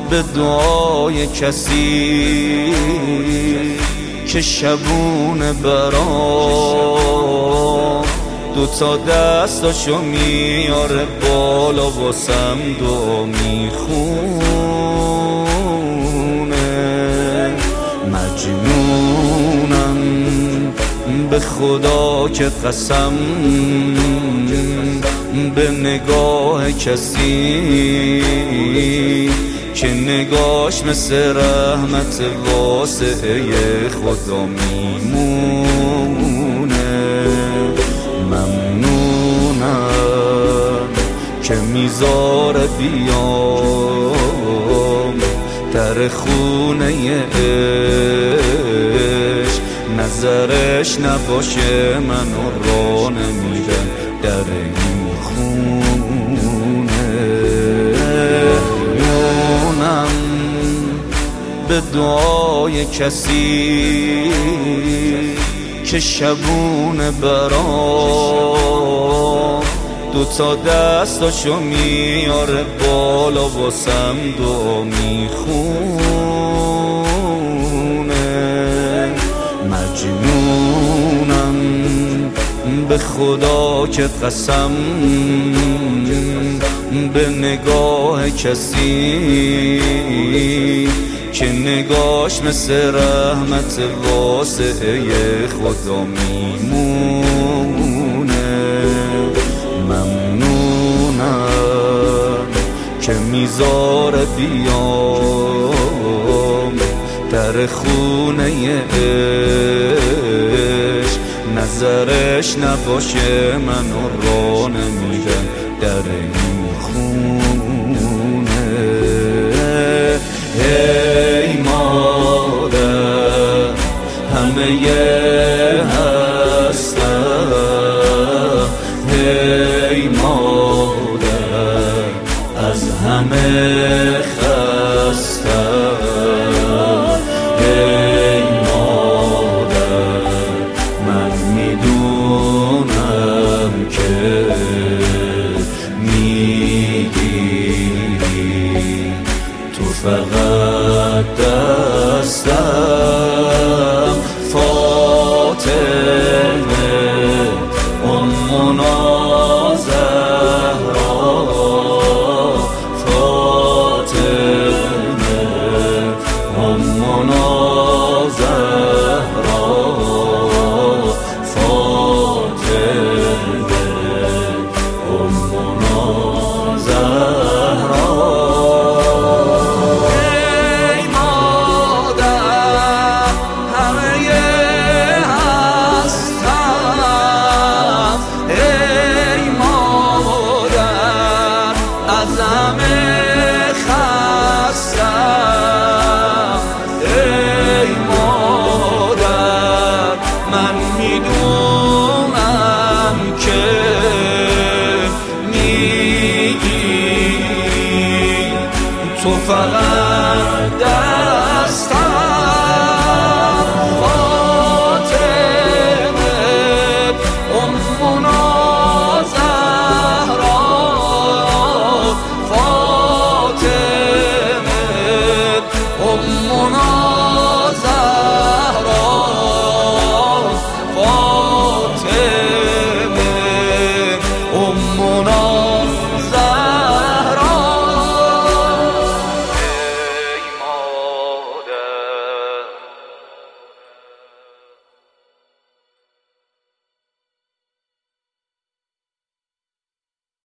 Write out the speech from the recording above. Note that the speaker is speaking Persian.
به دعای کسی که شبونه برام دوتا دستاشو میاره بالا واسم دعا میخونه. مجنونم به خدا که قسم به نگاه کسی که نگاش مثل رحمت واسعه خدا میمونه. ممنونم که میذاره بیام در خونه عشق، نظرش نباشه منو راه نمیدن در این خونه. ممنونم به دعای کسی که شبونه برام دوتا دستاشو میاره بالا واسم دعا میخونه. مجنونم به خدا که قسم به نگاه کسی که نگاش مثل رحمت واسعه خدا میمونه. ممنونم که میذاره بیام در خونه عشق، نظرش نباشه منو راه نمیدن در این خونه. ای مادر همه هستم، ای مادر از همه خستم. ای مادر من میدونم که میگیری تو فقط دستم. فاطمه امنا زهرا، فاطمه امنا زهرا، فاطمه امنا زهرا. تو فقط